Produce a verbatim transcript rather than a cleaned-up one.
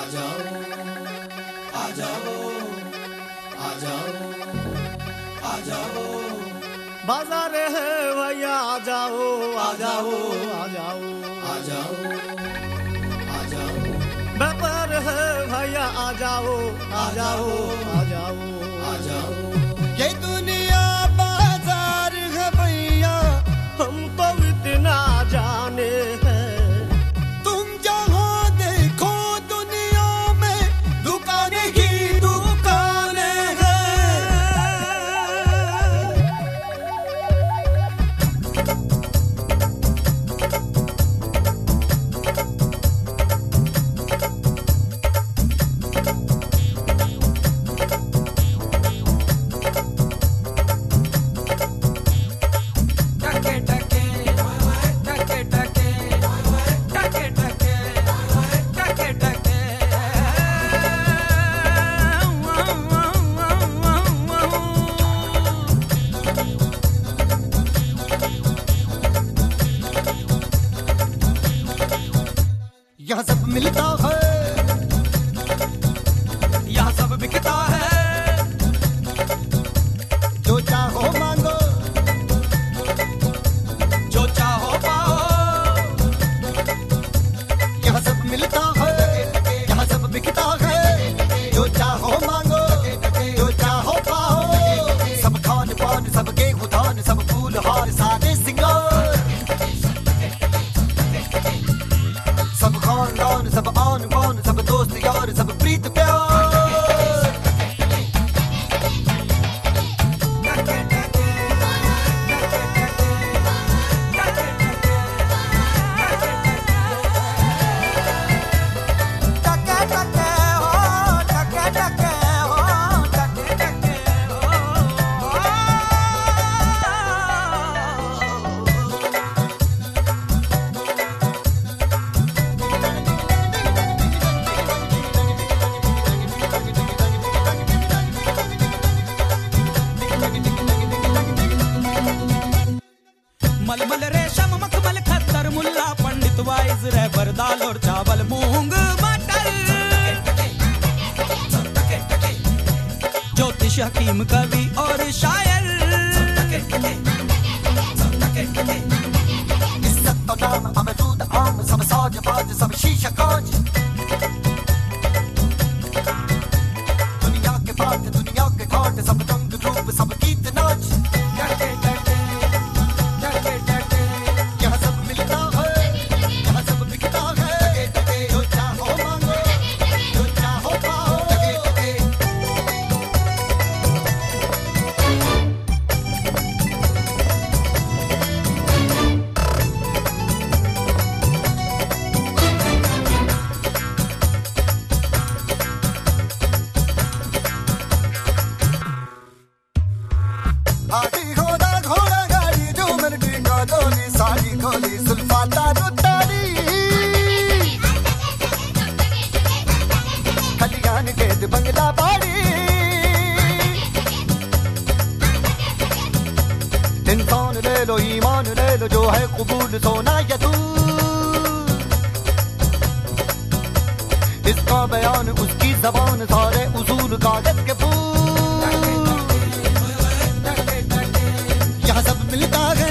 जाओ आ जाओ आ जाओ आ जाओ बाजार है भैया आ जाओ आ जाओ आ जाओ आ जाओ आ जाओ व्यापार है भैया आ जाओ आ जाओ आ जाओ आ जाओ ये दुनिया बाजार है भैया हम तो इतना जाने हैं तुम जहाँ देखो दुनिया में दुकानें ही दुकानें हैं। यहाँ सब मिलता है, यहाँ सब बिकता है, जो चाहो मांगो, जो चाहो पाओ। यहाँ सब मिलता है, यहाँ सब बिकता है, जो चाहो मांगो, जो चाहो पाओ। सब खान पान, सब गेहूं धान, सब फूल हार, सादे सिंगार, सब खानदान, सब आन बान, सब दोस्त यार, सब प्रीत प्यार। मलमल रेशम मखमल खत्तर मुल्ला पंडित वाइज रहबर दाल और चावल मूंग मटर। ज्योतिष हकीम कवि और शायर, इज्जत तो नाम अमरूद आम, सब साज बाज, सब शीशा कांच। दुनिया के बात, दुनिया के ठाट, सब रंग रूप, सब गीत नाच। यहाँ सब मिलता है, यहाँ सब बिकता है, जो चाहो मांगो, जो चाहो पाओ। हाथी घोड़ा घोड़ा गाड़ी, झूमर टीका डोली, साड़ी खोली, सुल्फा तारो तारी। खलियान कैद बंगला बाड़ी, इंसान ले लो ईमान ले लो, जो है कबूल सोना या तू। इसका बयान उसकी जबान, सारे उसूल कागज के फूल। यहाँ सब मिलता है,